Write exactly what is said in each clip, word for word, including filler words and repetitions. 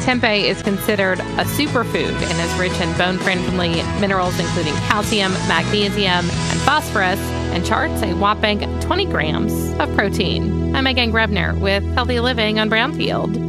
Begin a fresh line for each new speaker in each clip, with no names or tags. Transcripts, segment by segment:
Tempeh is considered a superfood and is rich in bone-friendly minerals including calcium, magnesium, and phosphorus, and charts a whopping twenty grams of protein. I'm Megan Grebner with Healthy Living on Brownfield.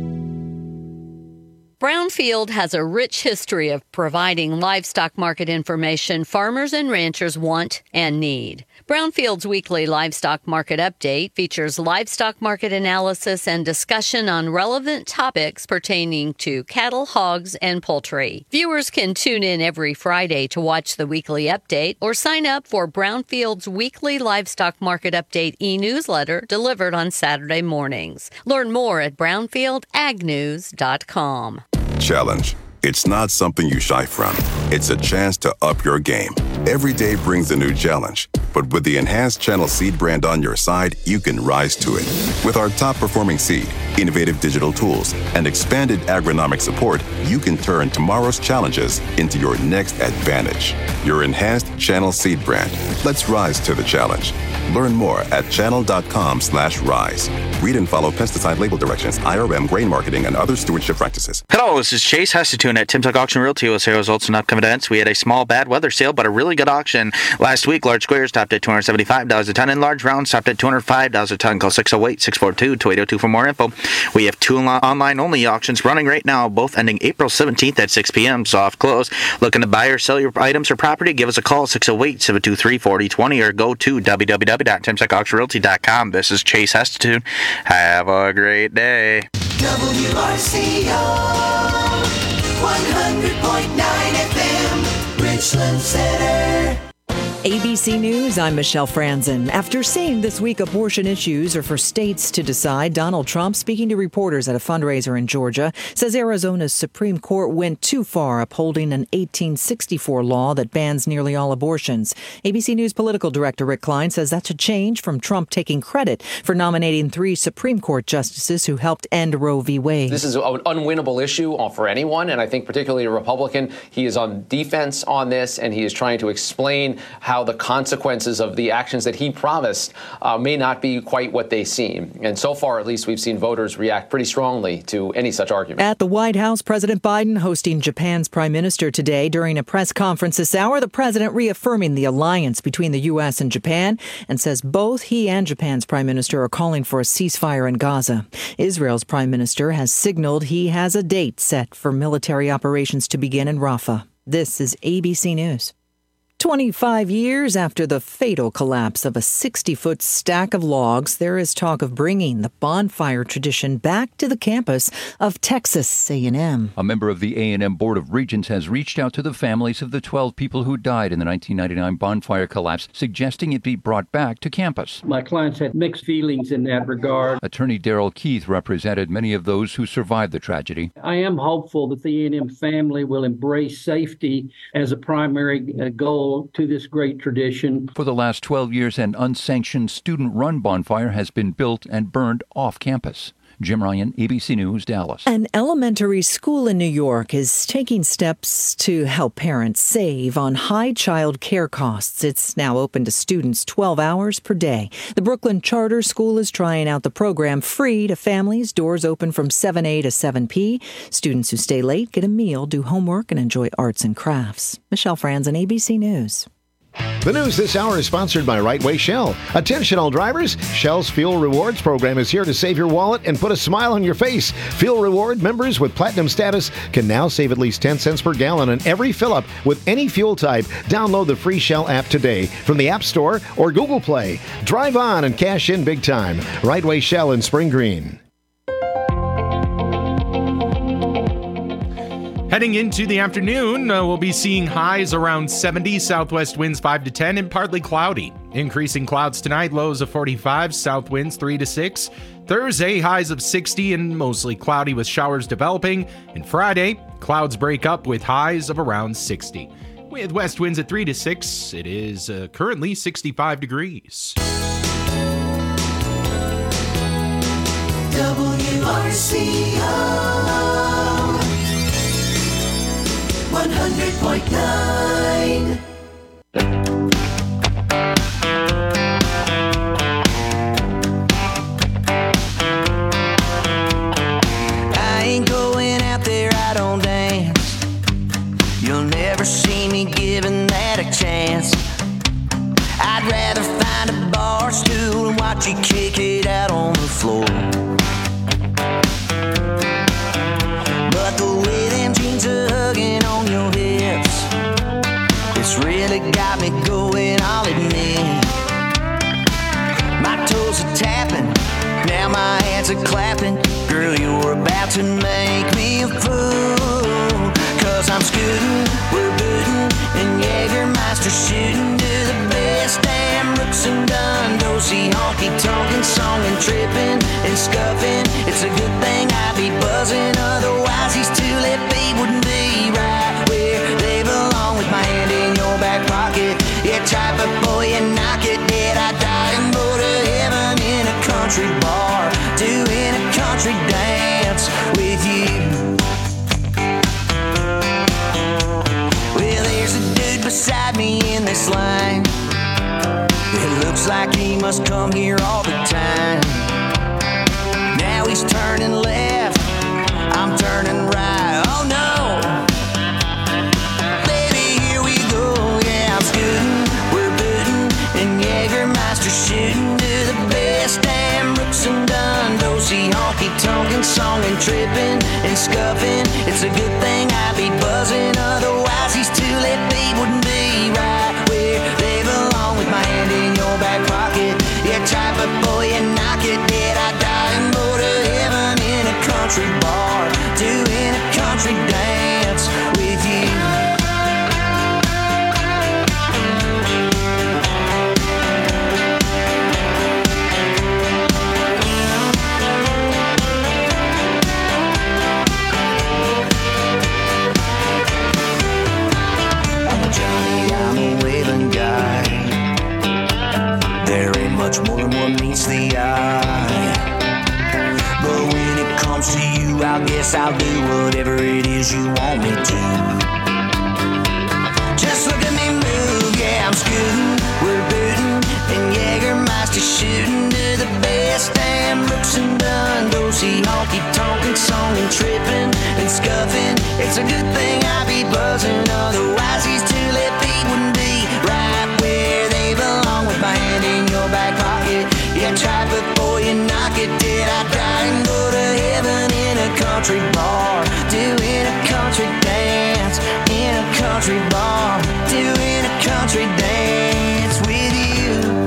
Brownfield has a rich history of providing livestock market information farmers and ranchers want and need. Brownfield's weekly livestock market update features livestock market analysis and discussion on relevant topics pertaining to cattle, hogs, and poultry. Viewers can tune in every Friday to watch the weekly update or sign up for Brownfield's weekly livestock market update e-newsletter delivered on Saturday mornings. Learn more at brownfield ag news dot com.
Challenge. It's not something you shy from. It's a chance to up your game. Every day brings a new challenge. But with the enhanced Channel Seed brand on your side, you can rise to it. With our top-performing seed, innovative digital tools, and expanded agronomic support, you can turn tomorrow's challenges into your next advantage. Your enhanced Channel Seed brand. Let's rise to the challenge. Learn more at channel.com slash rise. Read and follow pesticide label directions, I R M, grain marketing, and other stewardship practices.
Hello, this is Chase Hestatune at Tim's Auction Realty. We'll say results and upcoming events. We had a small bad weather sale, but a really good auction. Last week, large squares topped at two hundred seventy-five dollars a ton, and large rounds topped at two hundred five dollars a ton. Call six oh eight, six four two, two eight oh two for more info. We have two online-only auctions running right now, both ending April seventeenth at six p.m., soft close. Looking to buy or sell your items or property? Give us a call, six oh eight, seven two three, four oh two oh, or go to w w w dot timsec auction realty dot com. This is Chase Hestatune. Have a great day.
W R C O one hundred point nine F M, Richland Center.
A B C News, I'm Michelle Franzen. After saying this week abortion issues are for states to decide, Donald Trump, speaking to reporters at a fundraiser in Georgia, says Arizona's Supreme Court went too far upholding an eighteen sixty-four law that bans nearly all abortions. A B C News political director Rick Klein says that's a change from Trump taking credit for nominating three Supreme Court justices who helped end Roe v. Wade.
This is an unwinnable issue for anyone, and I think particularly a Republican. He is on defense on this, and he is trying to explain how how the consequences of the actions that he promised uh, may not be quite what they seem. And so far, at least, we've seen voters react pretty strongly to any such argument.
At the White House, President Biden hosting Japan's prime minister today. During a press conference this hour, the president reaffirming the alliance between the U S and Japan and says both he and Japan's prime minister are calling for a ceasefire in Gaza. Israel's prime minister has signaled he has a date set for military operations to begin in Rafah. This is A B C News. twenty-five years after the fatal collapse of a sixty-foot stack of logs, there is talk of bringing the bonfire tradition back to the campus of Texas A and M.
A member of the A and M Board of Regents has reached out to the families of the twelve people who died in the nineteen ninety-nine bonfire collapse, suggesting it be brought back to campus.
My clients had mixed feelings in that regard.
Attorney Daryl Keith represented many of those who survived the tragedy.
I am hopeful that the A and M family will embrace safety as a primary uh, goal to this great tradition.
For the last twelve years, an unsanctioned student-run bonfire has been built and burned off campus. Jim Ryan, A B C News, Dallas.
An elementary school in New York is taking steps to help parents save on high child care costs. It's now open to students twelve hours per day. The Brooklyn Charter School is trying out the program free to families. Doors open from seven a to seven p. Students who stay late get a meal, do homework, and enjoy arts and crafts. Michelle Franzen, A B C News.
The news this hour is sponsored by Right Way Shell. Attention all drivers, Shell's Fuel Rewards program is here to save your wallet and put a smile on your face. Fuel Reward members with platinum status can now save at least ten cents per gallon on every fill-up with any fuel type. Download the free Shell app today from the App Store or Google Play. Drive on and cash in big time. Right Way Shell in Spring Green.
Heading into the afternoon, uh, we'll be seeing highs around seventy, southwest winds five to ten, and partly cloudy. Increasing clouds tonight, lows of forty-five, south winds three to six. Thursday, highs of sixty and mostly cloudy with showers developing. And Friday, clouds break up with highs of around sixty. With west winds at three to six, it is uh, currently sixty-five degrees.
W R C O one hundred point nine. I ain't going out I don't dance. You'll never see me giving that a chance. I'd rather find a bar stool and watch you kick it out on the floor. But the way them jeans are hugging on your hips, it's really got me going, I'll admit. My toes are tapping, now my hands are clapping. Girl, you're about to make me a fool. Cause I'm scooting, we're booting, and Jägermeister shooting to the best damn Brooks and Dunn. Dosey, honky, tonkin', songin', trippin' and scuffin'. It's a good thing I be buzzing, otherwise these two-lip feet wouldn't be right where they belong. With my hand in your back pocket, yeah, type of boy, you knock it dead. I die and go to heaven in a country bar, doing a country dance with you. Well, there's a dude beside me in this line. It looks like he must come here all the time. Now he's turning left, I'm turning right. Oh no, baby, here we go. Yeah, I'm scooting, we're booting, and Jägermeister shooting to the best damn Brooks and Dunn. Dosey, honky, tonkin', songin', trippin' and scuffin'. It's a good thing I be buzzing, otherwise these two-lip feet wouldn't be right where they belong. With my hand in your back pocket, yeah, type of boy, you knock it dead. I die and go to heaven in a country bar, doing a country dance with you. Much more than what meets the eye. But when it comes to you, I guess I'll do whatever it is you want me to. Just look at me move, yeah, I'm scooting, we're booting, and Jägermeister shooting to the best damn Brooks and Dunn. Dosey, honky, tonkin', songin', trippin' and scuffin'. It's a good thing I be buzzing, otherwise these two-lip feet wouldn't be right where they belong. With my hand in your back pocket, yeah, try before you knock it dead. I die and go to heaven in a country bar, doing a country dance in a country bar, doing a country dance with you.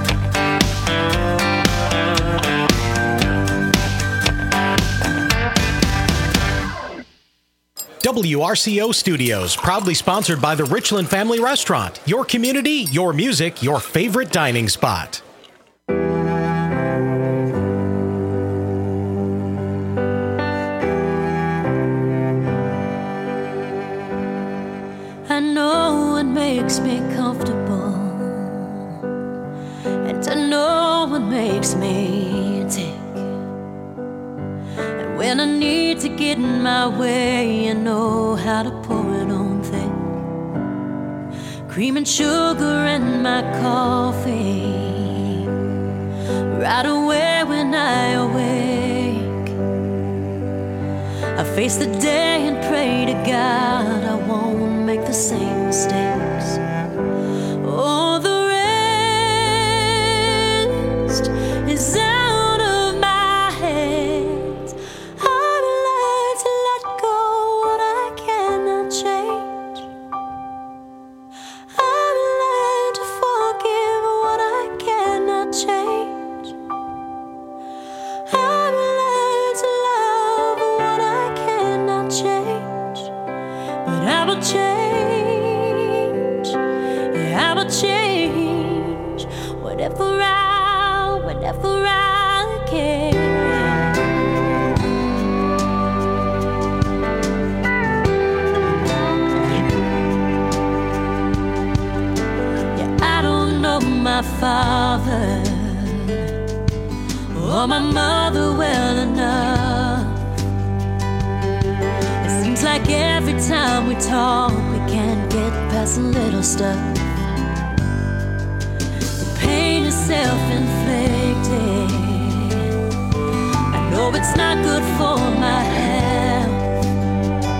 W R C O Studios, proudly sponsored by the Richland Family Restaurant. Your community, your music, your favorite dining spot.
I know what makes me comfortable, and I know what makes me tick. And when I need to get in my way, I know how to pour it on thick. Cream and sugar in my coffee, right away when I awake. I face the day and pray to God I won't make the same mistakes. Oh, the rest is out of my hands. I've learned to let go what I cannot change. I've learned to forgive what I cannot change. I've learned to love what I cannot change. But I will change, yeah, I will change whatever I, whatever I can. Yeah, I don't know my father or my mother well enough. Seems like every time we talk, we can't get past a little stuff. The pain is self-inflicted. I know it's not good for my health.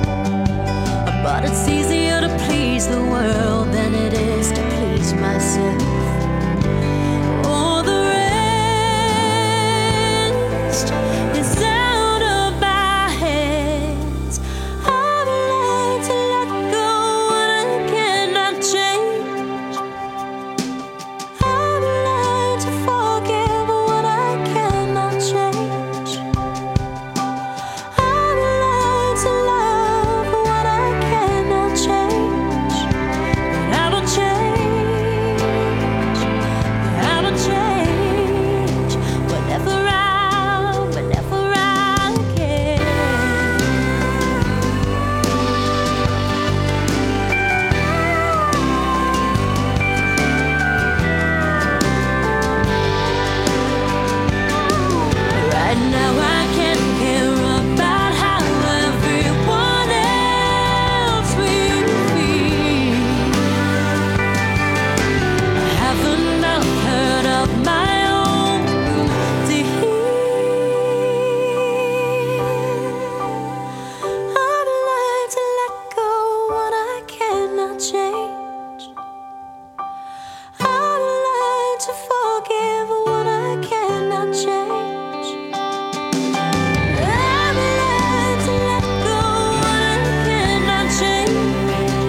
the world than it is to please myself. All the rest is out of my hands. I've learned to let go what I cannot change. I've learned to forgive what I cannot change. I've learned to love what I cannot change. But I will change. I will change whenever I, whenever I can. Right now I can't care about how everyone else will feel. I haven't enough hurt of my own to heal. I've learned to let go what I cannot change. I've learned to forgive what I cannot change. I've learned to let go what I cannot change.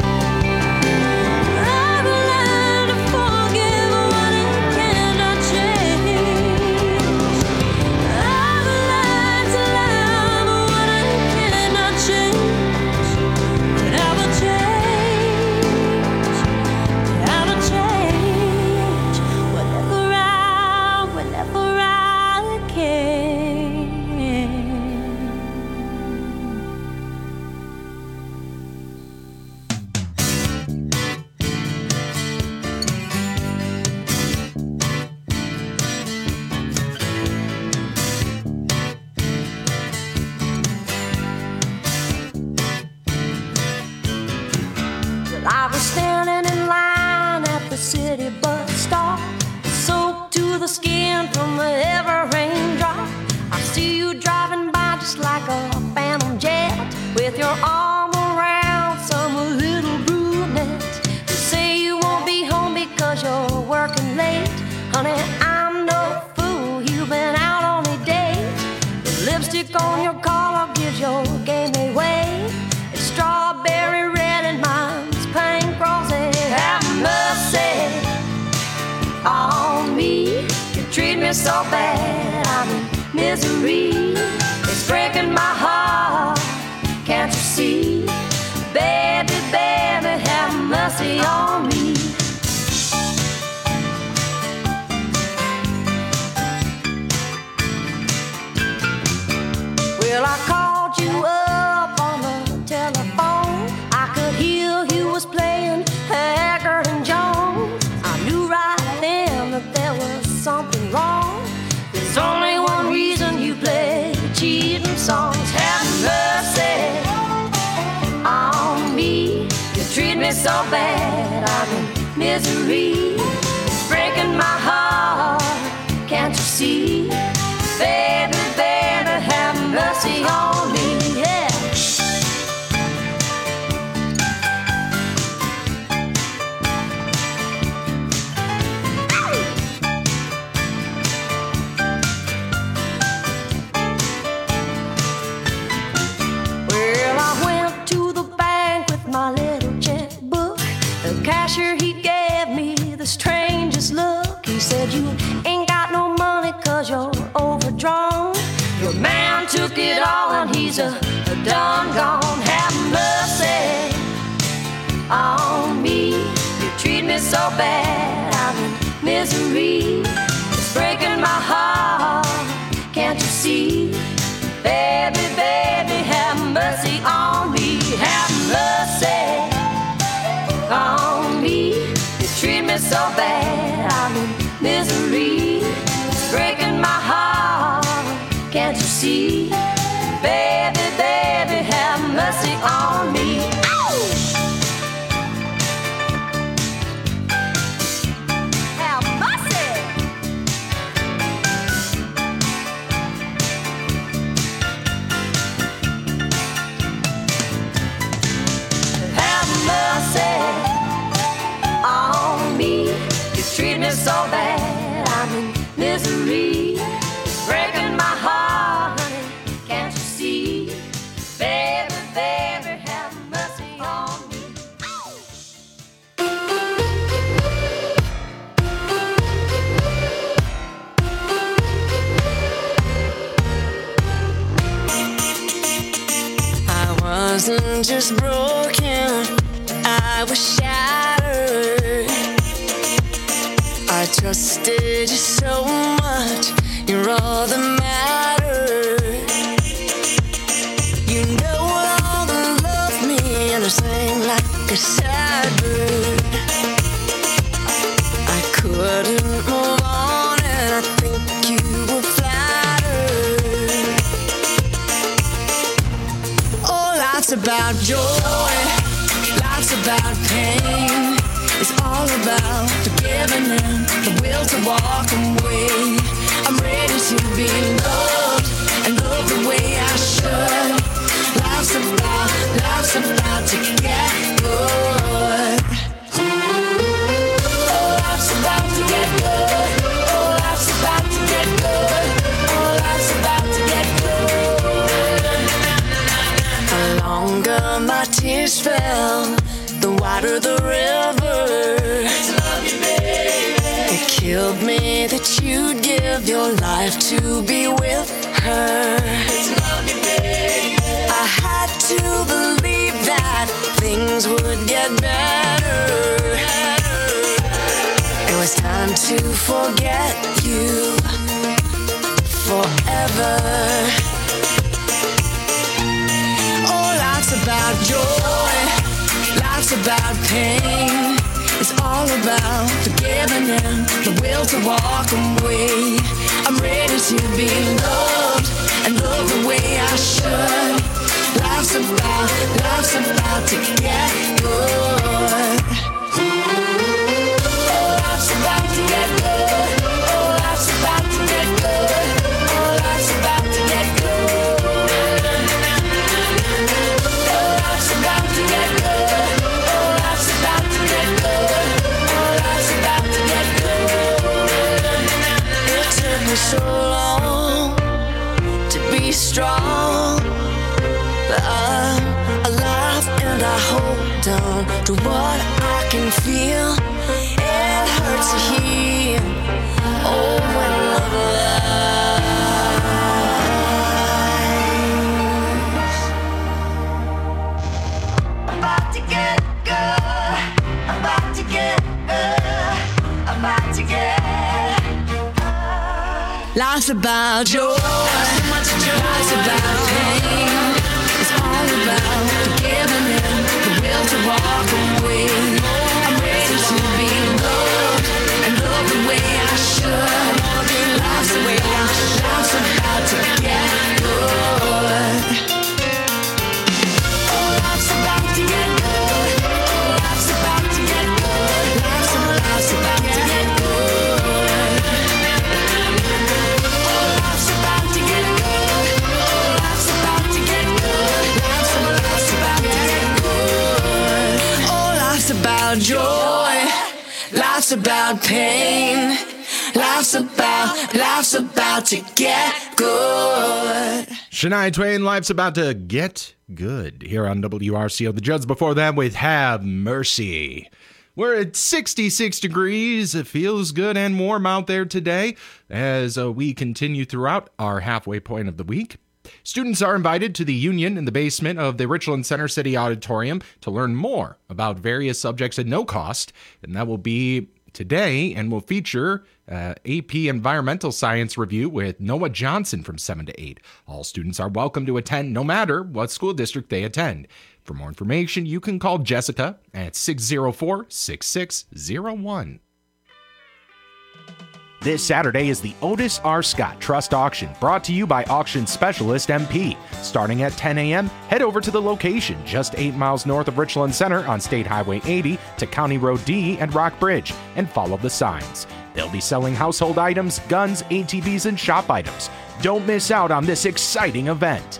I've learned to forgive what I cannot change. I've learned to love what I cannot change. But I will change. I will change whenever I, whenever I can. Well, I was standing in line at the city bus stop, soaked to the skin from a heavy raindrop. I see you driving by just like a phantom jet, with your arm around some little brunette. You say you won't be home because you're working late. Honey, I'm no fool, you've been out on a date. The lipstick on your collar gives your game away. It's strawberry red and mine's pink rosy. Have mercy on me. You treat me so bad, I'm in misery. It's breaking my heart, can't you see? Baby, baby, have mercy on me. Well, I called you up on the telephone. I could hear you was playing Haggard and Jones. I knew right then that there was something wrong. There's only one reason you play cheating songs. Have mercy on me. You treat me so bad, I'm in misery. It's breaking my heart, can't you see? Baby, baby, have mercy on me, yeah. Well, I went to the bank with my little checkbook. The cashier, he gave me the strangest look. He said, you ain't got no money cause you're overdrawn. Your man took it all and he's a, a done gone. Have mercy on me. You treat me so bad, I'm in misery. It's breaking my heart, can't you see? Baby, baby, have mercy on me. Have mercy on me. You treat me so bad, I'm in misery. It's breaking my heart, can't you see? Baby, baby, have mercy on me. Ow! Have mercy.
wasn't just broken, I was shattered. I trusted you so much, you're all that mattered. You know all that love me, and I sang like a sad bird. I couldn't move on, and I think you were flattered. Oh, life's about joy, life's about pain. It's all about forgiving and the will to walk away. I'm ready to be loved and love the way I should. Life's about, life's about to get good. Oh, life's about to get good. Oh, life's about to get good. Oh, life's about to get good. The longer my tears fell, the wider the river. Love you, baby. It killed me that you'd give your life to be with her. Love you, baby. I had to believe that things would get better. It was time to forget you forever. Oh, life's about joy, life's about pain. It's all about forgiving and the will to walk away. I'm ready to be loved and love the way I should. Life's about, life's about to get good. Oh, life's about to get good. Oh, life's about to get good. Oh, life's about to get good. Oh, life's about to get good. Oh, life's about to get good. Oh, life's about to get good. It took me so long to be strong, but I'm alive and I hold on to what I can feel. It hurts to hear, oh, when love lies. About to get good, about to get good, about to get good. Life's about joy, life's about pain. It's all about forgiving and the will to walk away. I'm ready to be loved and love the way I should. Life's the way I should. Life's about to get good. Oh, life's about to get good. Oh, life's about to get good. Life's about, life's about to get good. Oh, life's about to get good. Oh, life's about to get good. Life's about, life's about to get good. Oh, life's about joy. Life's about pain. Life's about, life's about to get good.
Shania Twain, Life's About to Get Good, here on W R C O. The Judds before that with Have Mercy. We're at sixty-six degrees. It feels good and warm out there today as uh, we continue throughout our halfway point of the week. Students are invited to the Union in the basement of the Richland Center City Auditorium to learn more about various subjects at no cost, and that will be today and will feature uh, A P Environmental Science Review with Noah Johnson from seven to eight. All students are welcome to attend no matter what school district they attend. For more information, you can call Jessica at six oh four, six six oh one.
This Saturday is the Otis R. Scott Trust Auction, brought to you by Auction Specialist M P. Starting at ten a.m., head over to the location just eight miles north of Richland Center on State Highway eighty to County Road D and Rock Bridge, and follow the signs. They'll be selling household items, guns, A T Vs, and shop items. Don't miss out on this exciting event.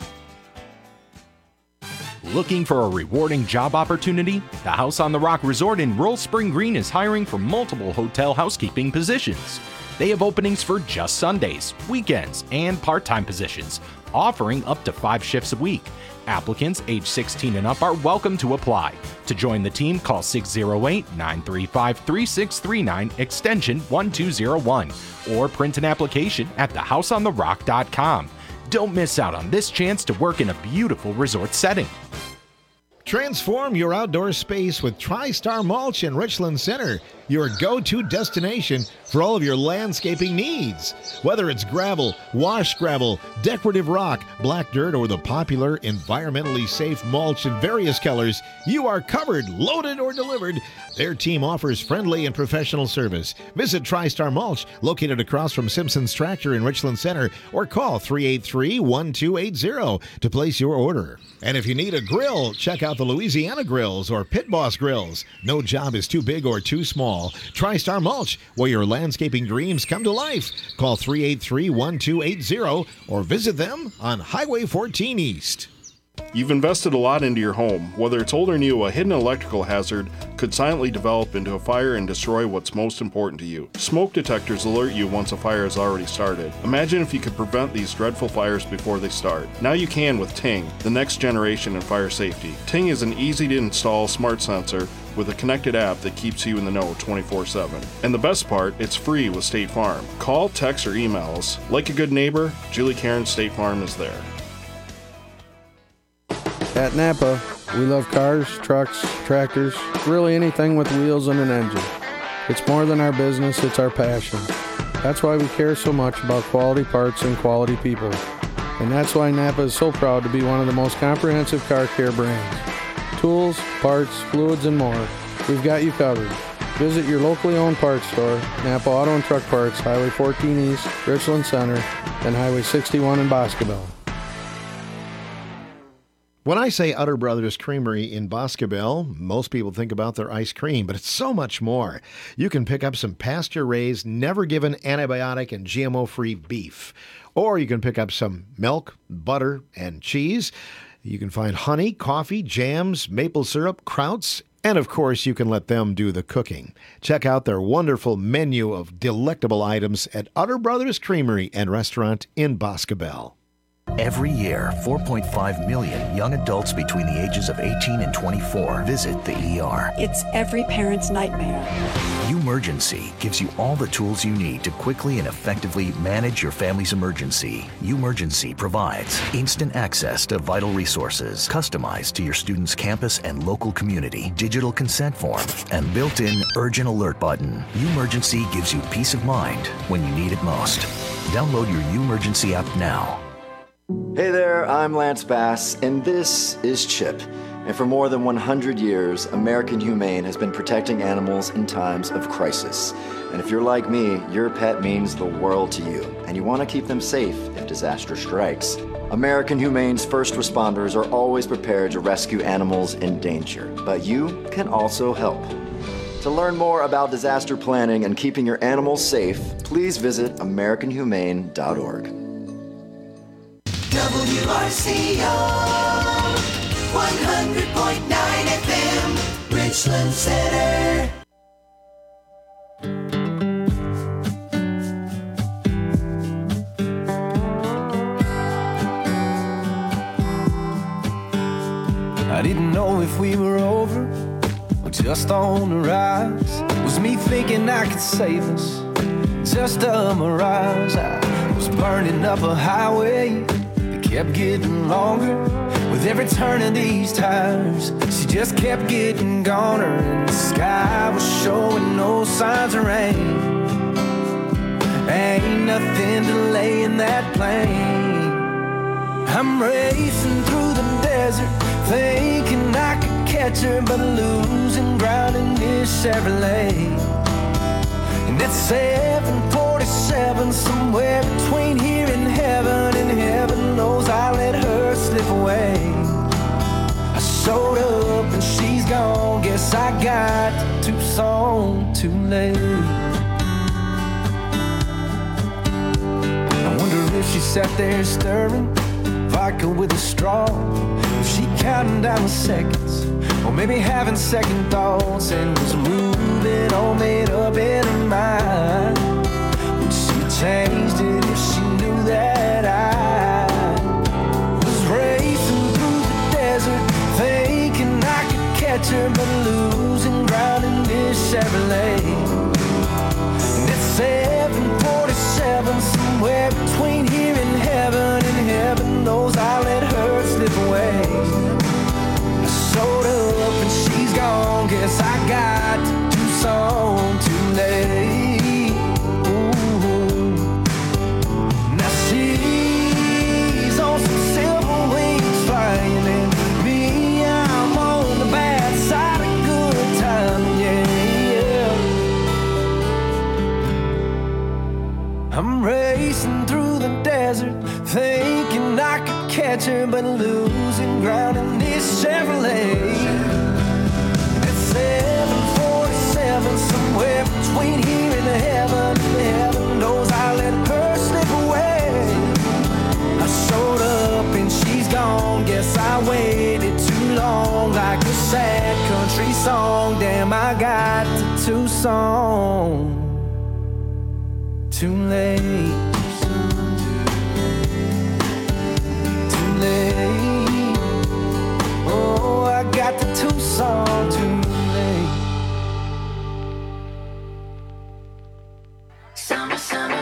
Looking for a rewarding job opportunity? The House on the Rock Resort in Rural Spring Green is hiring for multiple hotel housekeeping positions. They have openings for just Sundays, weekends, and part-time positions, offering up to five shifts a week. Applicants age sixteen and up are welcome to apply. To join the team, call six oh eight, nine three five, three six three nine, extension one two oh one, or print an application at the house on the rock dot com. Don't miss out on this chance to work in a beautiful resort setting.
Transform your outdoor space with TriStar Mulch in Richland Center, your go-to destination for all of your landscaping needs. Whether it's gravel, wash gravel, decorative rock, black dirt, or the popular environmentally safe mulch in various colors, you are covered, loaded, or delivered. Their team offers friendly and professional service. Visit TriStar Mulch, located across from Simpson's Tractor in Richland Center, or call three eight three, one two eight zero to place your order. And if you need a grill, check out the Louisiana Grills or Pit Boss Grills. No job is too big or too small. TriStar Mulch, where your landscaping dreams come to life. Call three eight three, one two eight zero or visit them on Highway fourteen East.
You've invested a lot into your home. Whether it's old or new, a hidden electrical hazard could silently develop into a fire and destroy what's most important to you. Smoke detectors alert you once a fire has already started. Imagine if you could prevent these dreadful fires before they start. Now you can with Ting, the next generation in fire safety. Ting is an easy-to-install smart sensor with a connected app that keeps you in the know twenty-four seven. And the best part, it's free with State Farm. Call, text, or email us. Like a good neighbor, Julie Cairns State Farm is there.
At Napa, we love cars, trucks, tractors, really anything with wheels and an engine. It's more than our business, it's our passion. That's why we care so much about quality parts and quality people. And that's why Napa is so proud to be one of the most comprehensive car care brands. Tools, parts, fluids, and more. We've got you covered. Visit your locally owned parts store, Napa Auto and Truck Parts, Highway fourteen East, Richland Center, and Highway sixty-one in Boscobel.
When I say Utter Brothers Creamery in Boscobel, most people think about their ice cream, but it's so much more. You can pick up some pasture-raised, never-given antibiotic and G M O-free beef. Or you can pick up some milk, butter, and cheese. You can find honey, coffee, jams, maple syrup, krauts, and of course, you can let them do the cooking. Check out their wonderful menu of delectable items at Utter Brothers Creamery and Restaurant in Boscobel.
Every year, four point five million young adults between the ages of eighteen and twenty-four visit the E R.
It's every parent's nightmare.
Umergency gives you all the tools you need to quickly and effectively manage your family's emergency. Umergency provides instant access to vital resources, customized to your student's campus and local community, digital consent form, and built-in urgent alert button. Umergency gives you peace of mind when you need it most. Download your Umergency app now.
Hey there, I'm Lance Bass, and this is CHIP. And for more than one hundred years, American Humane has been protecting animals in times of crisis. And if you're like me, your pet means the world to you, and you want to keep them safe if disaster strikes. American Humane's first responders are always prepared to rescue animals in danger, but you can also help. To learn more about disaster planning and keeping your animals safe, please visit american humane dot org.
W R C O one hundred point nine F M, Richland Center.
I didn't know if we were over or just on the rise. Was me thinking I could save us, just a mirage. I was burning up a highway, kept getting longer with every turn of these tires. She just kept getting goner, and the sky was showing no signs of rain. Ain't nothing delaying that plane. I'm racing through the desert, thinking I could catch her, but losing ground in this Chevrolet. And it's seven forty-seven, somewhere between here and heaven, and heaven knows I let her slip away. I showed up and she's gone, guess I got to Tucson too late. I wonder if she sat there stirring vodka with a straw, if she counting down the seconds, or maybe having second thoughts, and was moving all made up in her mind. Would she changed it if she knew that I was racing through the desert, thinking I could catch her, but losing ground in this Chevrolet. And it's seven forty-seven, somewhere between here and heaven, and heaven knows I let her slip away. I showed winter, but losing ground in this Chevrolet. At seven forty-seven, somewhere between here and heaven, heaven knows I let her slip away. I showed up and she's gone. Guess I waited too long, like a sad country song. Damn, I got to Tucson too late. Too late. Oh, I got to Tucson too late.
Summer, summer.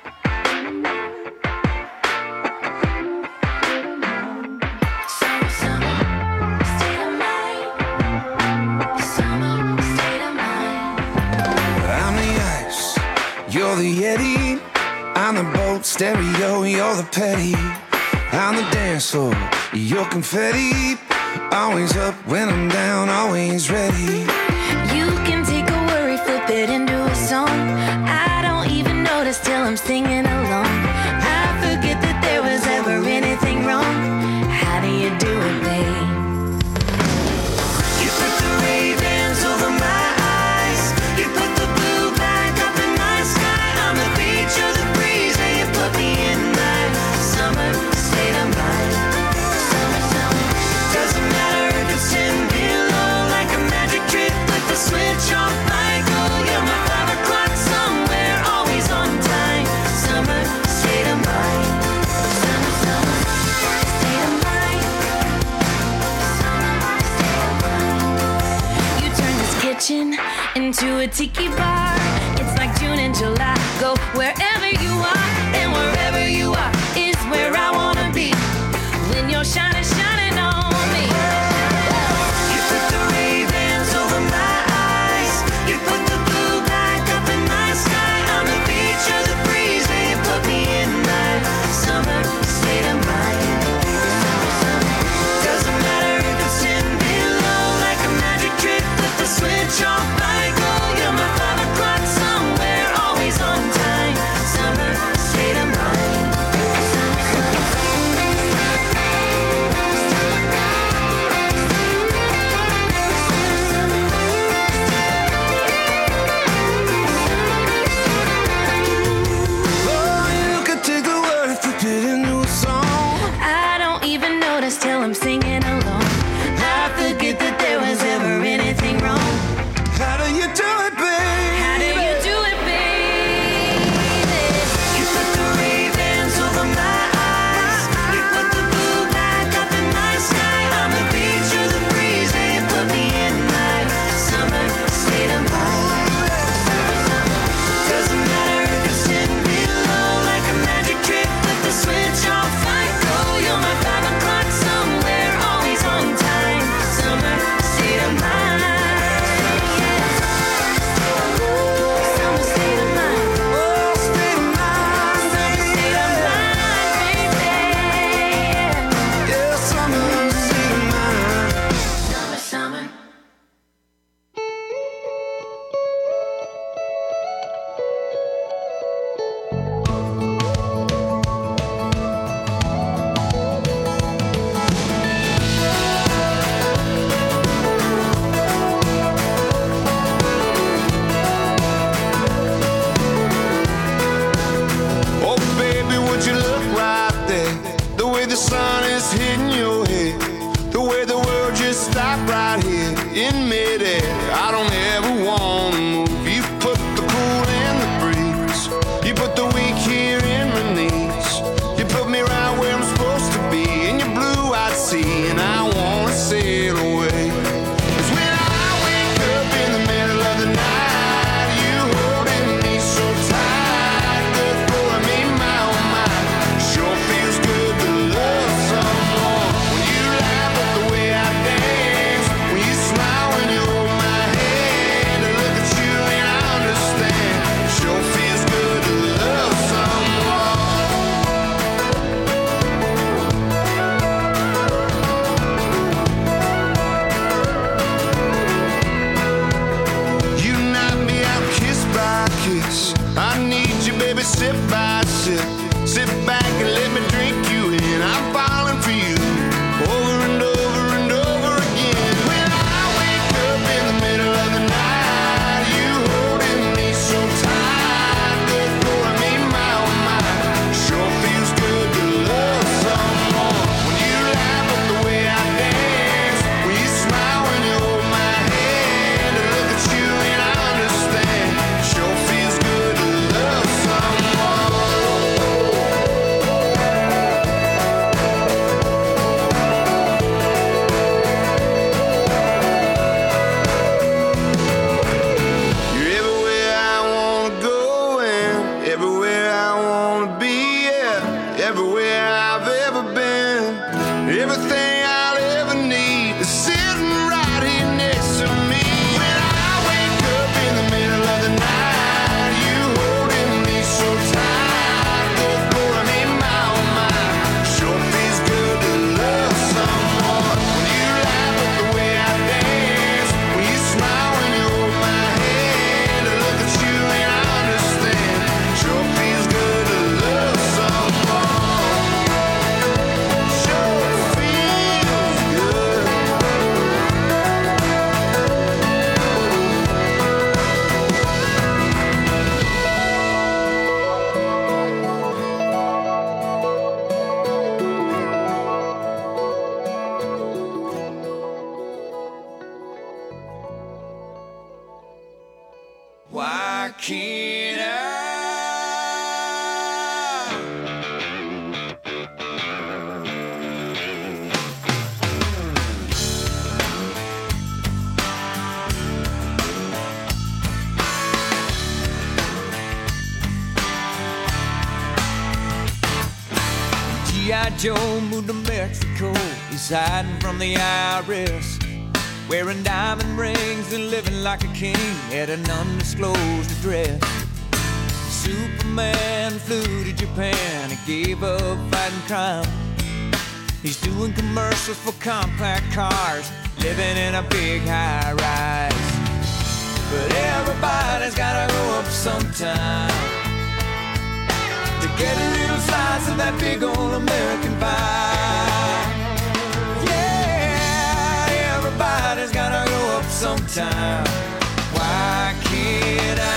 You're the Yeti, I'm the boat stereo, you're the petty. I'm the dance floor, you're confetti. Always up when I'm down, always ready.
You can take a worry, flip it into a song. I don't even notice till I'm singing along. I forget that there was ever anything wrong. How do you do it, babe?
You put the Ray-Bans over my eyes. You put the blue back up in my sky. I'm the beach or the breeze, and you put me in my summer state of mind. Summer, summer. Doesn't matter if it's ten below, like a magic trick with the switch off. I go, you're my five o'clock somewhere, always on time. Summer state of mind. Summer, summer state of mind. Summer state of mind.
You turn this kitchen into a tiki bar. It's like June and July. Go wherever you are, and wherever you are is where I wanna be. When you're shining, shining on me.
You put the Ray-Bans over my eyes. You put the blue back up in my sky. I'm the beach or the breeze, and you put me in my summer state of mind. Doesn't matter if it's ten below, like a magic trick with the switch off. I go, you're my five o'clock somewhere, always on time. Summer state of mind. Oh, you could take the word, flip it into a song.
I don't even notice till I'm singing along. I forget that there was ever anything wrong.
How do you do it, babe?
How do you do it, baby?
You put the Ray-Bans over my eyes. You put the blue back up in my sky. I'm the beach or the breeze, and you put me in my summer state of mind. Doesn't matter if it's ten below, like a magic trick with the switch off. I go, you're my five o'clock somewhere, always on time. Summer state of mind. Summer state of mind. Oh, state of mind. Summer state of mind, baby. Yeah, summer state of mind.
Summer, summer.
Oh, baby, would you look right there? The way the sun is hitting your head, the way the world just stopped right here in midair. I don't ever want to move. You put the cool in the breeze. You put the weak here in my knees. You put me right where I'm supposed to be in your blue-eyed sea, and I want to sail away. 'Cause when I wake up in the middle of the night, you holding me so tight, good for me, my oh my. Sure feels good to love someone. When you laugh at the way I dance, when you smile when you hold my hand. why can't I? G I. Joe moved to Mexico. He's hiding from the I R S, wearing diamond rings and living like a king at an undisclosed address. Superman flew to Japan and gave up fighting crime. He's doing commercials for compact cars, living in a big high-rise. But everybody's gotta go up sometime to get a little slice of that big old American pie. Yeah, everybody's gotta go up sometime. Why can't I?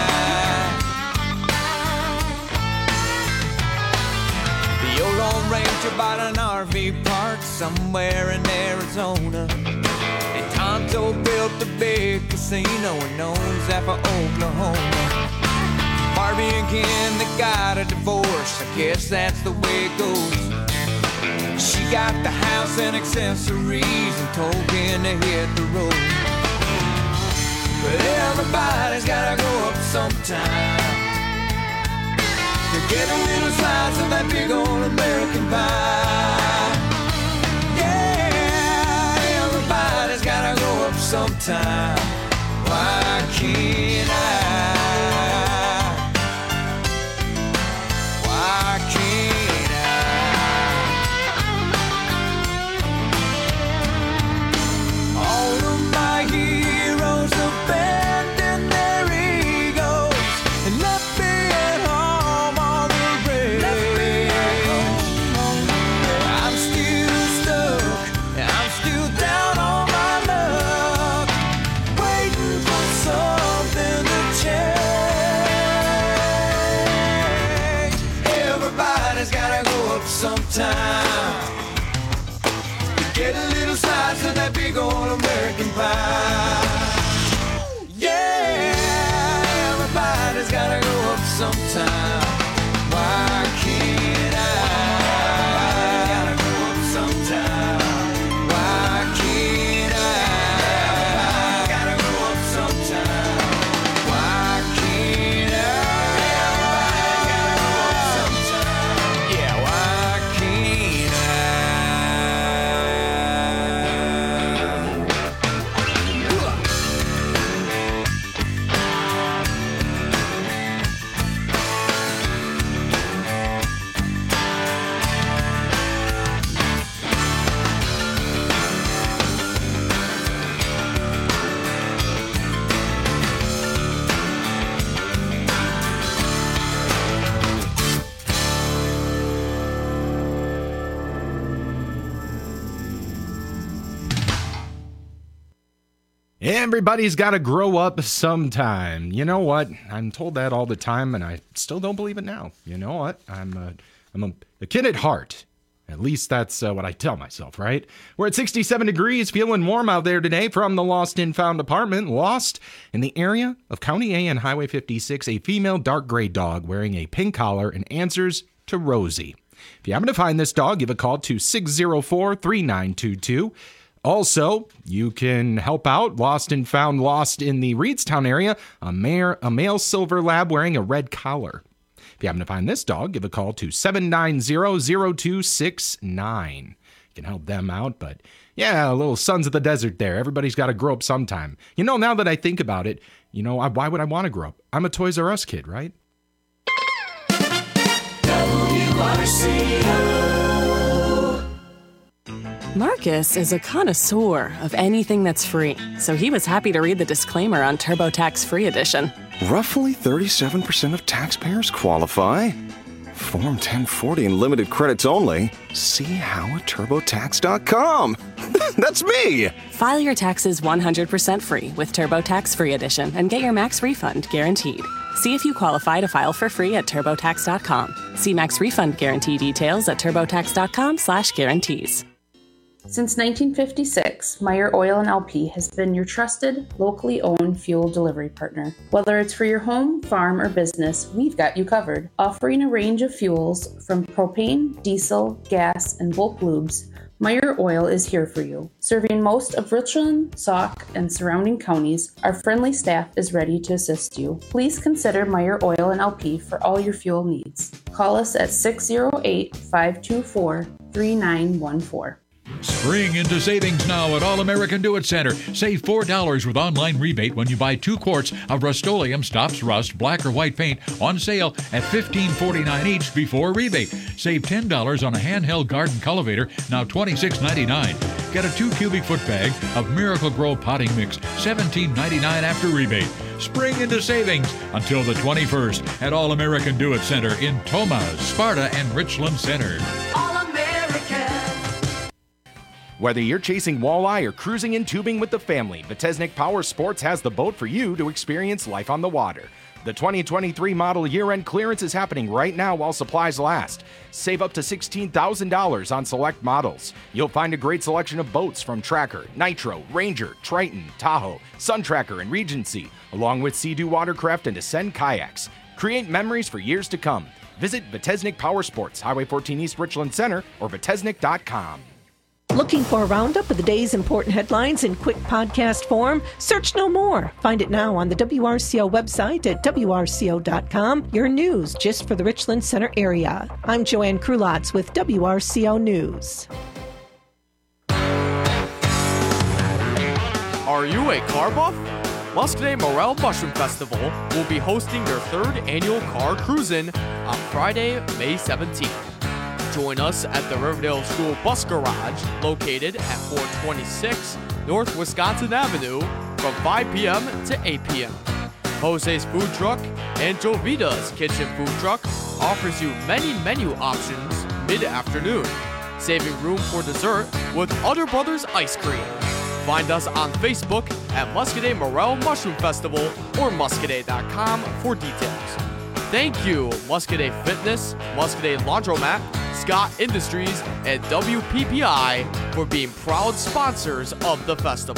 The old Lone Ranger bought an R V park somewhere in Arizona, and Tonto built a big casino in Nose for Oklahoma. Barbie and Ken, they got a divorce. I guess that's the way it goes. She got the house and accessories and told Ken to hit the road. But everybody's gotta go up sometime to get a little slice of that big old American pie. Yeah, everybody's gotta go up sometime. Why can't I? Why can't I? All of my heroes abandoned their egos and left me at home on the range. I'm still stuck, I'm still down on my luck, waiting for something to change. Everybody's gotta go up sometime to get a little slice of that big old American pie. Yeah, everybody's gotta go up sometime. Why can't I? Gotta go up sometime. Why can't I? Gotta go up sometime. Why can't I? Gotta go up sometime. Yeah, why can't
Everybody's got to grow up sometime. You know what? I'm told that all the time, and I still don't believe it now. You know what? I'm a, I'm a, a kid at heart. At least that's uh, what I tell myself, right? We're at sixty-seven degrees, feeling warm out there today from the Lost and Found apartment. Lost in the area of County A and Highway fifty-six, a female dark gray dog wearing a pink collar and answers to Rosie. If you happen to find this dog, give a call to six oh four, three nine two two. Also, you can help out Lost and Found Lost in the Reedstown area, a, mare, a male silver lab wearing a red collar. If you happen to find this dog, give a call to seven nine zero, zero two six nine. You can help them out, but yeah, little sons of the desert there. Everybody's got to grow up sometime. You know, now that I think about it, you know, why would I want to grow up? I'm a Toys R Us kid, right?
W R C O.
Marcus is a connoisseur of anything that's free, so he was happy to read the disclaimer on TurboTax Free Edition.
Roughly thirty-seven percent of taxpayers qualify. Form ten forty and limited credits only. See how at TurboTax dot com. That's me!
File your taxes one hundred percent free with TurboTax Free Edition and get your max refund guaranteed. See if you qualify to file for free at TurboTax dot com. See max refund guarantee details at TurboTax dot com slash guarantees.
Since nineteen fifty-six, Meyer Oil and L P has been your trusted, locally owned fuel delivery partner. Whether it's for your home, farm, or business, we've got you covered. Offering a range of fuels from propane, diesel, gas, and bulk lubes, Meyer Oil is here for you. Serving most of Richland, Sauk, and surrounding counties, our friendly staff is ready to assist you. Please consider Meyer Oil and L P for all your fuel needs. Call us at six oh eight, five two four, three nine one four.
Spring into savings now at All American Do-It Center. Save four dollars with online rebate when you buy two quarts of Rust-Oleum Stops Rust black or white paint on sale at fifteen forty-nine each before rebate. Save ten dollars on a handheld garden cultivator, now twenty-six ninety-nine. Get a two cubic foot bag of Miracle Grow potting mix, seventeen ninety-nine after rebate. Spring into savings until the twenty-first at All American Do-It Center in Tomah, Sparta, and Richland Center.
Whether you're chasing walleye or cruising in tubing with the family, Vitesnik Power Sports has the boat for you to experience life on the water. The twenty twenty-three model year-end clearance is happening right now while supplies last. Save up to sixteen thousand dollars on select models. You'll find a great selection of boats from Tracker, Nitro, Ranger, Triton, Tahoe, Sun Tracker, and Regency, along with Sea-Doo watercraft and Ascend kayaks. Create memories for years to come. Visit Vitesnik Power Sports, Highway fourteen East Richland Center, or vitesnik dot com.
Looking for a roundup of the day's important headlines in quick podcast form? Search no more. Find it now on the W R C O website at W R C O dot com. Your news just for the Richland Center area. I'm Joanne Krulotz with W R C O News.
Are you a car buff? Muscadet Morel Mushroom Festival will be hosting their third annual car cruise-in on Friday, May seventeenth. Join us at the Riverdale School Bus Garage, located at four twenty-six North Wisconsin Avenue, from five p.m. to eight p.m. Jose's Food Truck and Jovita's Kitchen Food Truck offers you many menu options mid-afternoon, saving room for dessert with Utter Brothers Ice Cream. Find us on Facebook at Muscadet Morel Mushroom Festival or muscadet dot com for details. Thank you, Muscadet Fitness, Muscadet Laundromat, Scott Industries, and W P P I for being proud sponsors of the festival.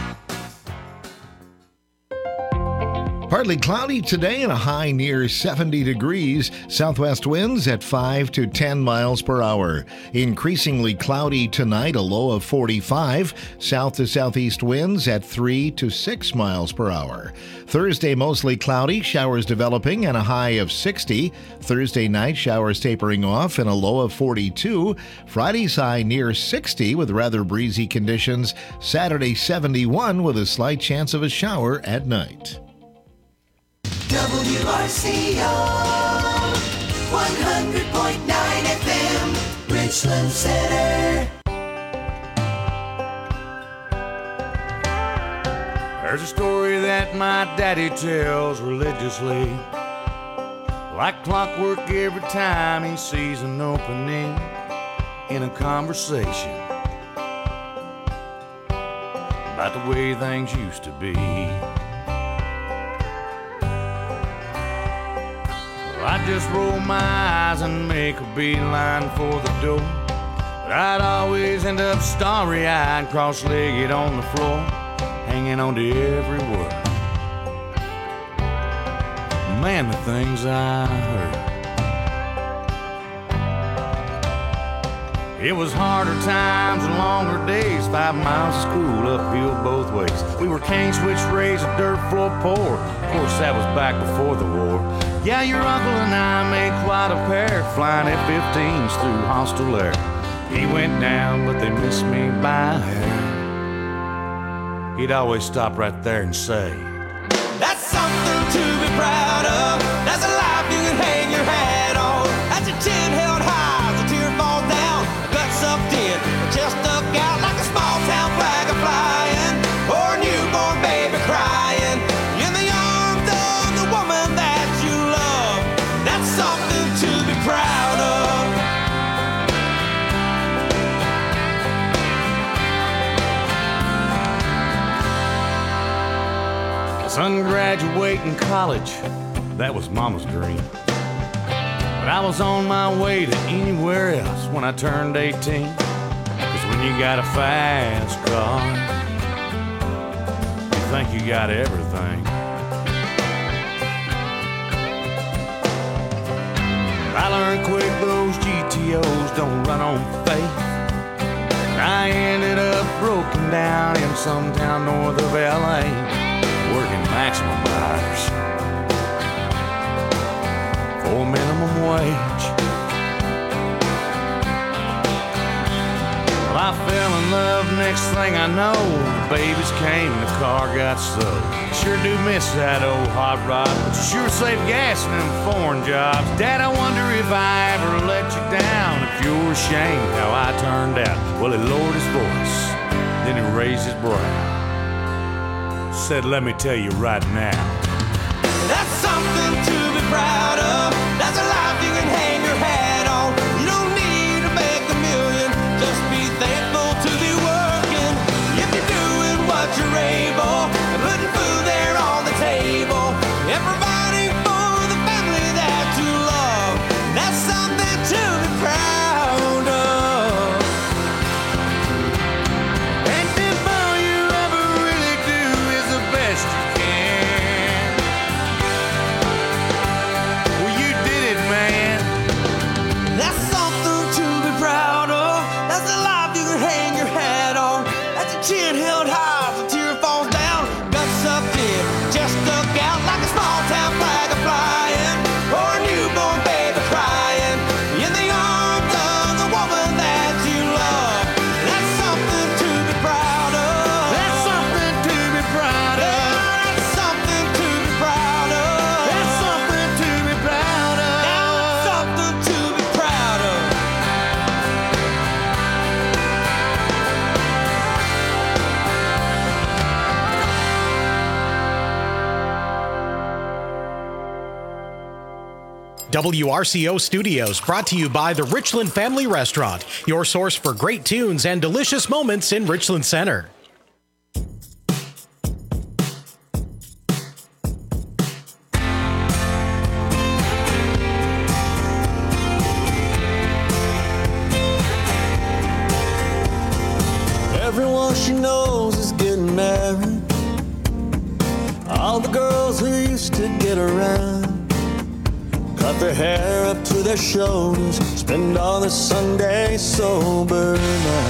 Partly cloudy today and a high near seventy degrees. Southwest winds at five to ten miles per hour. Increasingly cloudy tonight, a low of forty-five. South to southeast winds at three to six miles per hour. Thursday mostly cloudy, showers developing and a high of sixty. Thursday night showers tapering off and a low of forty-two. Friday's high near sixty with rather breezy conditions. Saturday seventy-one with a slight chance of a shower at night.
W R C O one hundred point nine F M, Richland Center.
There's a story that my daddy tells religiously, like clockwork every time he sees an opening in a conversation about the way things used to be. I'd just roll my eyes and make a beeline for the door, but I'd always end up starry-eyed, cross-legged on the floor, hanging on to every word. Man, the things I heard. It was harder times and longer days, five miles of school uphill both ways. We were cane switch raised, a dirt floor poor. Of course, that was back before the war. Yeah, your uncle and I made quite a pair, flying F fifteens through hostile air. He went down, but they missed me by a hair. He'd always stop right there and say,
That's something to be proud of. That's a life you can hang your hat on. That's your chin held high as a tear falls down. Gut sucked in, chest stuck out like a small town flag a flying, or a newborn baby crying in the arms of the woman that you love. That's something to be proud of.
Son graduating college, that was Mama's dream. But I was on my way to anywhere else when I turned eighteen. Cause when and you got a fast car. You think you got everything. I learned quick those G T Os don't run on faith. I ended up broken down in some town north of L A, working maximum hours for minimum wage. Well, I fell in love, next thing I know, the babies came and the car got sold. Sure do miss that old hot rod, but you sure save gas in them foreign jobs. Dad, I wonder if I ever let you down, if you're ashamed how I turned out. Well, he lowered his voice, then he raised his brow. Said, let me tell you right now,
that's something to be proud of. That's a life you can hang your hat on. You don't need to make a million, just be thankful to be working. If you're doing what you're able, and putting food there on the table, and providing for the family that you love, that's something to be proud of.
and if all you ever really do is the best you can, well, you did it, man.
That's something to be proud of. That's a life you can hang your hat on. That's a chin held high, so tear falls down. Guts sucked in, just stuck out like a small town flag a flying, or a newborn baby crying in the arms of the woman that you love. That's something to be proud of.
That's something to be proud of.
That's something to be proud of.
That's something to be proud of.
That's something to be proud of.
W R C O Studios, brought to you by the Richland Family Restaurant, your source for great tunes and delicious moments in Richland Center.
Everyone she knows is getting married. All the girls who used to get around cut their hair up to their shoulders, spend all their Sundays sober now.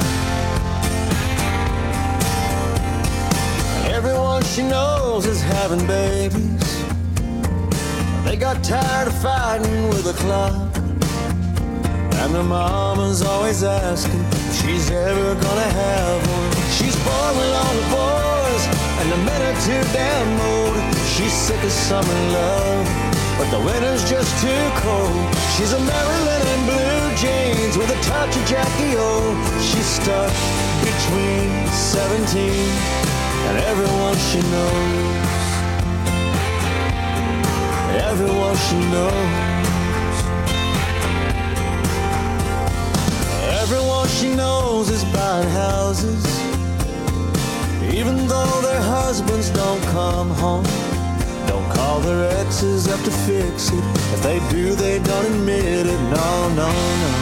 Everyone she knows is having babies. They got tired of fighting with the clock, and their mama's always asking if she's ever gonna have one. She's born with all the boys, and the men are too damn old. She's sick of summer love, but the winter's just too cold. She's a Maryland in blue jeans with a touch of Jackie O. She's stuck between seventeen and everyone she knows. Everyone she knows. Everyone she knows is buying houses, even though their husbands don't come home. Don't call their exes up to fix it. If they do, they don't admit it. No, no, no.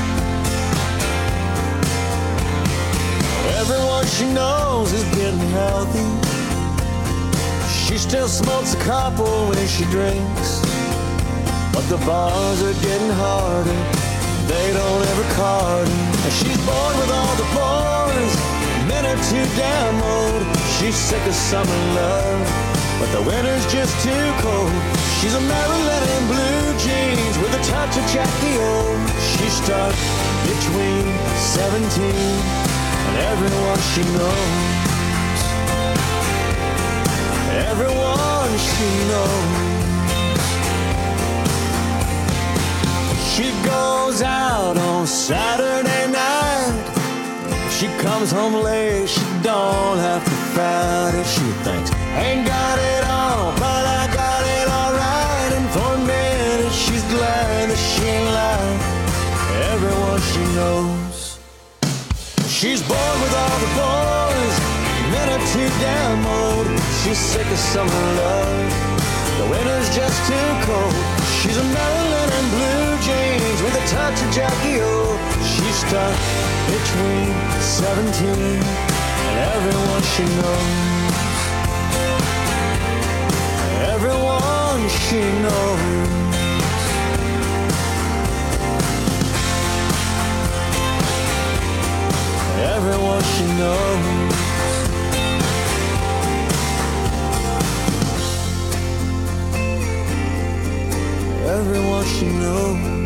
Everyone she knows is getting healthy. She still smokes a couple when she drinks, but the bars are getting harder. They don't ever card her. And she's bored with all the boys. Men are too damn old. She's sick of summer love, but the winter's just too cold. She's a Maryland in blue jeans with a touch of Jackie O. She's stuck between seventeen and everyone she knows. Everyone she knows. She goes out on Saturday night. If she comes home late, she don't have to fight it. She thinks, ain't got it all, but I got it all right. And for a minute, she's glad that she ain't lying. Everyone she knows. She's bored with all the boys. Men are too damn old. She's sick of summer love, The winter's just too cold. She's a Maryland in blue jeans with a touch of Jackie O. She's stuck between seventeen and everyone she knows. Everyone she knows. Everyone she knows. Everyone she knows.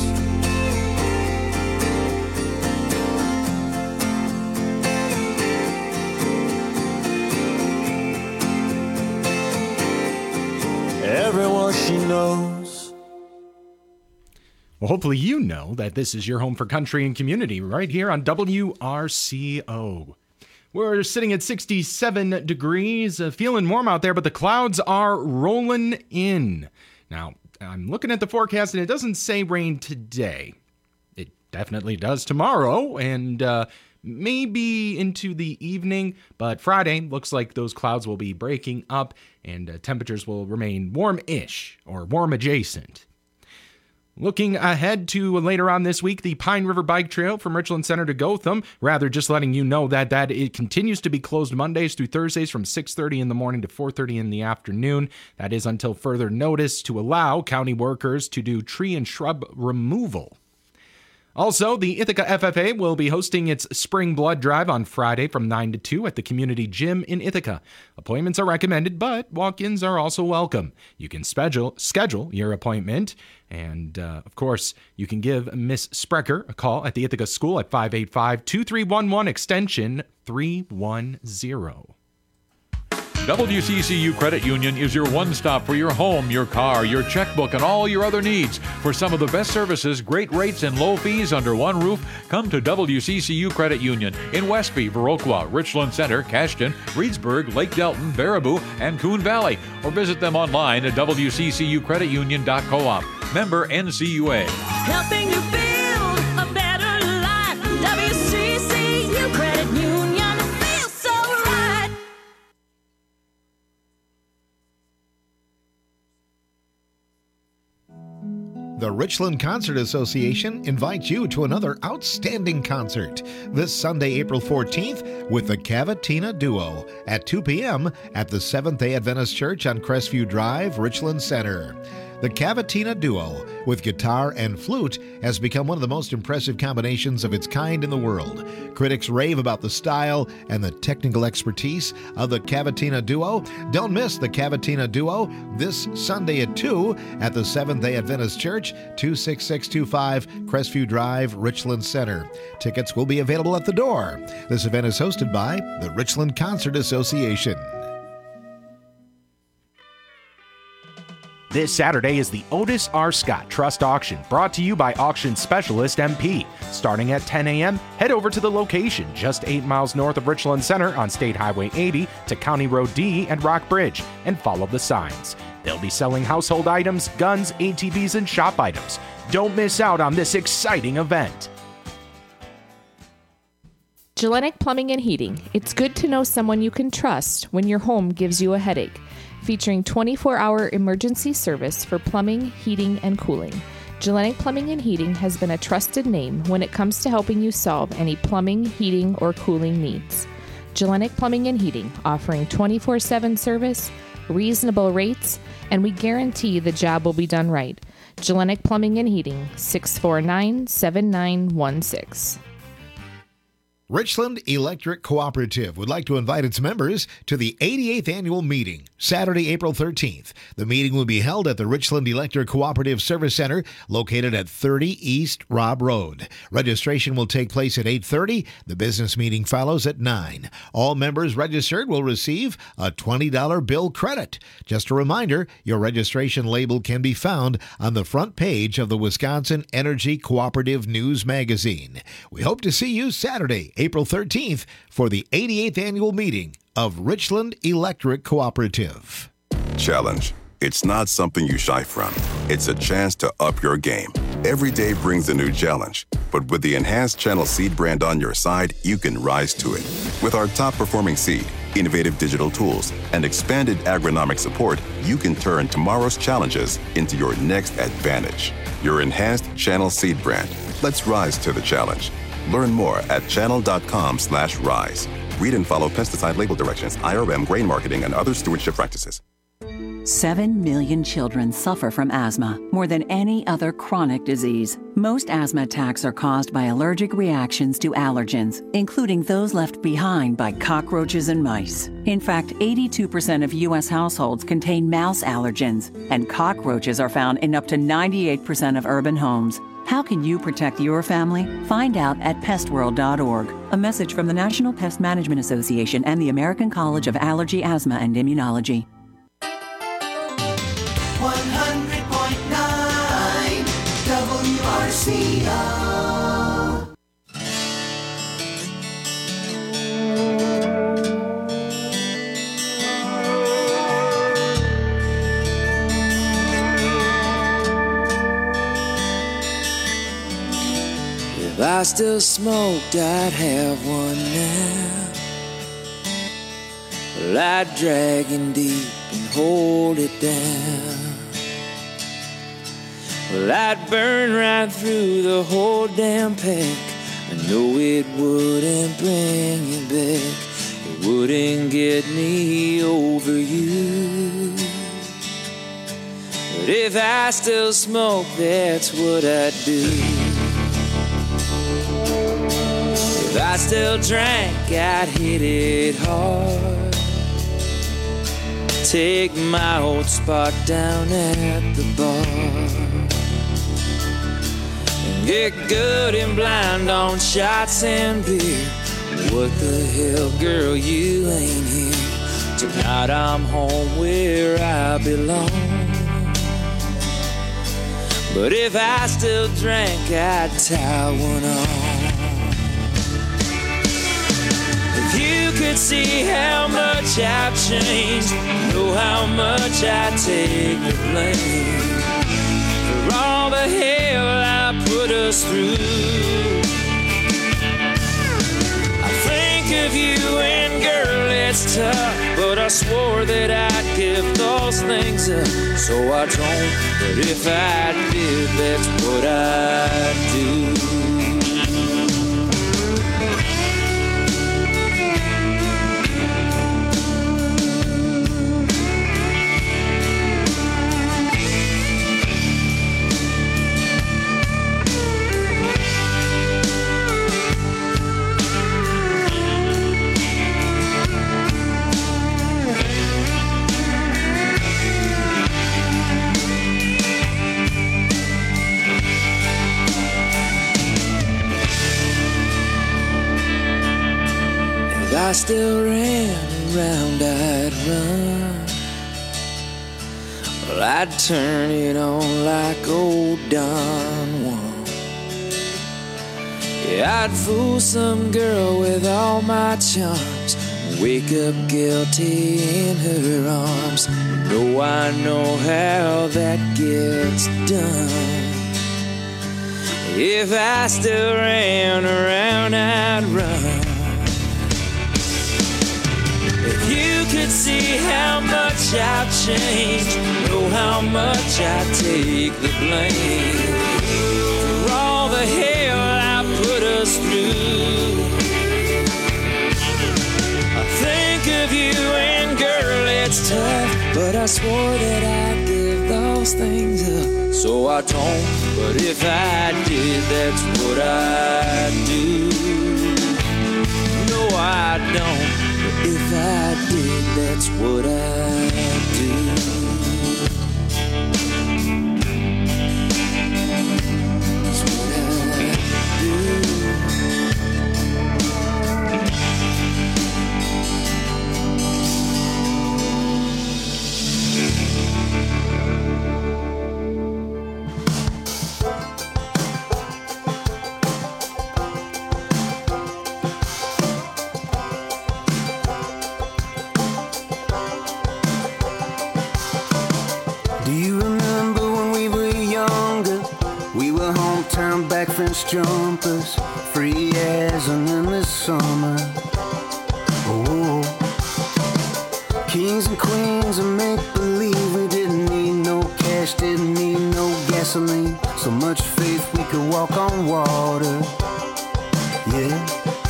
Everyone she knows.
Well, hopefully you know that this is your home for country and community right here on W R C O. We're sitting at sixty-seven degrees, uh, feeling warm out there, but the clouds are rolling in. Now, I'm looking at the forecast, and it doesn't say rain today. It definitely does tomorrow, and uh, maybe into the evening, but Friday looks like those clouds will be breaking up, and uh, temperatures will remain warm-ish, or warm-adjacent. Looking ahead to later on this week, the Pine River Bike Trail from Richland Center to Gotham. Rather, just letting you know that that it continues to be closed Mondays through Thursdays from six thirty in the morning to four thirty in the afternoon. That is until further notice to allow county workers to do tree and shrub removal. Also, the Ithaca F F A will be hosting its Spring Blood Drive on Friday from nine to two at the Community Gym in Ithaca. Appointments are recommended, but walk-ins are also welcome. You can schedule, schedule your appointment, and, uh, of course, you can give Miss Sprecher a call at the Ithaca School at five eight five, two three one one, extension three one zero.
W C C U Credit Union is your one-stop for your home, your car, your checkbook, and all your other needs. For some of the best services, great rates, and low fees under one roof, come to W C C U Credit Union in Westby, Viroqua, Richland Center, Cashton, Reedsburg, Lake Delton, Baraboo, and Coon Valley. Or visit them online at w c c u credit union dot coop. Member N C U A.
Helping you build a better life. W C C U Credit Union feels so right.
The Richland Concert Association invites you to another outstanding concert this Sunday, April fourteenth, with the Cavatina Duo at two p.m. at the Seventh-day Adventist Church on Crestview Drive, Richland Center. The Cavatina Duo, with guitar and flute, has become one of the most impressive combinations of its kind in the world. Critics rave about the style and the technical expertise of the Cavatina Duo. Don't miss the Cavatina Duo this Sunday at two at the Seventh-day Adventist Church, two six six two five Crestview Drive, Richland Center. Tickets will be available at the door. This event is hosted by the Richland Concert Association.
This Saturday is the Otis R. Scott Trust Auction, brought to you by Auction Specialist M P. Starting at ten a.m., head over to the location just eight miles north of Richland Center on State Highway eighty to County Road D and Rock Bridge, and follow the signs. They'll be selling household items, guns, A T Vs, and shop items. Don't miss out on this exciting event.
Gellenic Plumbing and Heating. It's good to know someone you can trust when your home gives you a headache. Featuring twenty-four hour emergency service for plumbing, heating, and cooling. Gellenic Plumbing and Heating has been a trusted name when it comes to helping you solve any plumbing, heating, or cooling needs. Gellenic Plumbing and Heating, offering twenty-four seven service, reasonable rates, and we guarantee the job will be done right. Gellenic Plumbing and Heating, six four nine, seven nine one six.
Richland Electric Cooperative would like to invite its members to the eighty-eighth annual meeting, Saturday, April thirteenth. The meeting will be held at the Richland Electric Cooperative Service Center, located at thirty East Robb Road. Registration will take place at eight thirty. The business meeting follows at nine. All members registered will receive a twenty dollars bill credit. Just a reminder, your registration label can be found on the front page of the Wisconsin Energy Cooperative News Magazine. We hope to see you Saturday, April thirteenth, for the eighty-eighth annual meeting of Richland Electric Cooperative.
Challenge. It's not something you shy from. It's a chance to up your game. Every day brings a new challenge, but with the enhanced Channel Seed brand on your side, you can rise to it. With our top-performing seed, innovative digital tools, and expanded agronomic support, you can turn tomorrow's challenges into your next advantage. Your enhanced Channel seed brand. Let's rise to the challenge. Learn more at channel.com slash rise. Read and follow pesticide label directions, I R M, grain marketing, and other stewardship practices.
Seven million children suffer from asthma, more than any other chronic disease. Most asthma attacks are caused by allergic reactions to allergens, including those left behind by cockroaches and mice. In fact, eighty-two percent of U S households contain mouse allergens, and cockroaches are found in up to ninety-eight percent of urban homes. How can you protect your family? Find out at pest world dot org. A message from the National Pest Management Association and the American College of Allergy, Asthma, and Immunology.
one hundred point nine W R C O.
If I still smoked, I'd have one now. Well, I'd drag him deep and hold it down. Well, I'd burn right through the whole damn pack. I know it wouldn't bring you back. It wouldn't get me over you. But if I still smoke, that's what I'd do. If I still drank, I'd hit it hard. Take my old spot down at the bar. Get good and blind on shots and beer. What the hell, girl, you ain't here. Tonight I'm home where I belong. But if I still drank, I'd tie one on. If you could see how much I've changed, know how much I take the blame for all the hell I put us through. I think of you and girl, it's tough, but I swore that I'd give those things up, so I don't. But if I did, that's what I'd do. If I still ran around, I'd run. Well, I'd turn it on like old Don Juan. Yeah, I'd fool some girl with all my charms, wake up guilty in her arms. No, I know how that gets done. If I still ran around, I'd run. If you could see how much I've changed, know how much I take the blame for all the hell I put us through. I think of you and girl, it's tough, but I swore that I'd give those things up, so I don't. But if I did, that's what I'd do. No, I don't. If I did, that's what I'd do. That's what I'd do.
Backfence jumpers, free as an endless summer. Oh,
Kings and queens of make-believe. We didn't need no cash, didn't need no gasoline. So much faith we could walk on water. Yeah.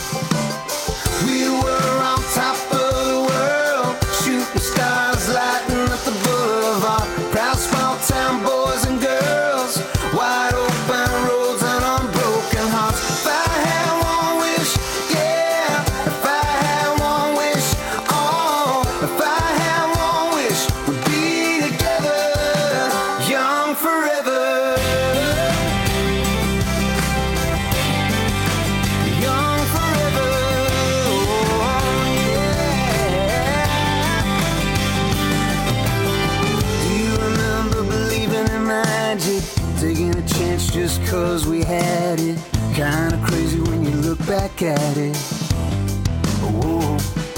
We were on top of the world, shooting stars, lighting up the boulevard. Proud small town boys and girls, wide open roads and unbroken hearts. If I had one wish, yeah, if I had one wish, oh, if I had one wish, we'd be together, young forever. Young forever, oh, yeah. Do you remember believing in magic? Taking a chance just cause we had it. Kinda crazy when you look back at it. Whoa.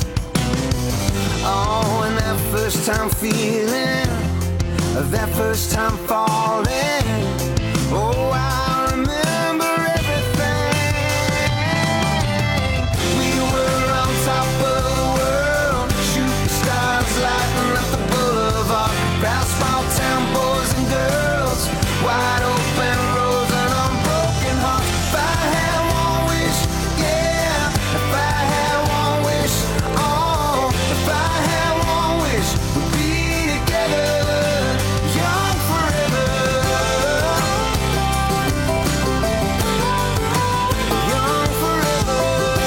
Oh, and that first time feeling, that first time falling. Oh, I remember everything. We were on top of the world, shooting stars, lighting up the boulevard. Proud small town boys and girls, wide open roads and unbroken hearts. If I had one wish, yeah, if I had one wish, oh, if I had one wish, we'd be together, young forever. Young forever.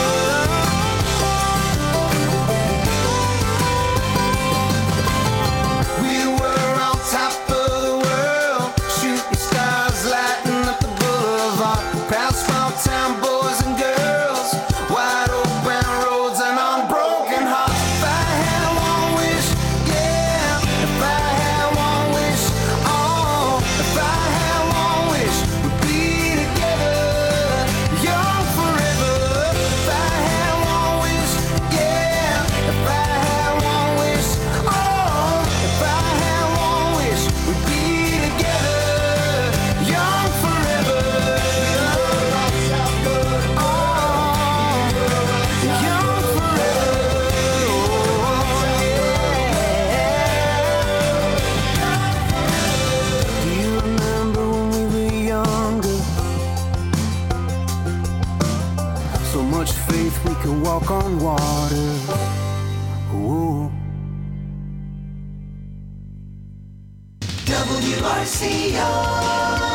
We were on top of the world, shooting stars, lighting up the boulevard. Proud small town boys and girls, wide open roads and unbroken hearts. If I had one wish, yeah, if I had one wish, oh, if I had one wish, we'd be together, young forever. If I had one wish, yeah, if I had one wish, oh, if I had one wish, we'd be together, young forever. Young forever. Do you remember when we were younger? So much faith we could walk on water. Ooh.
W R C O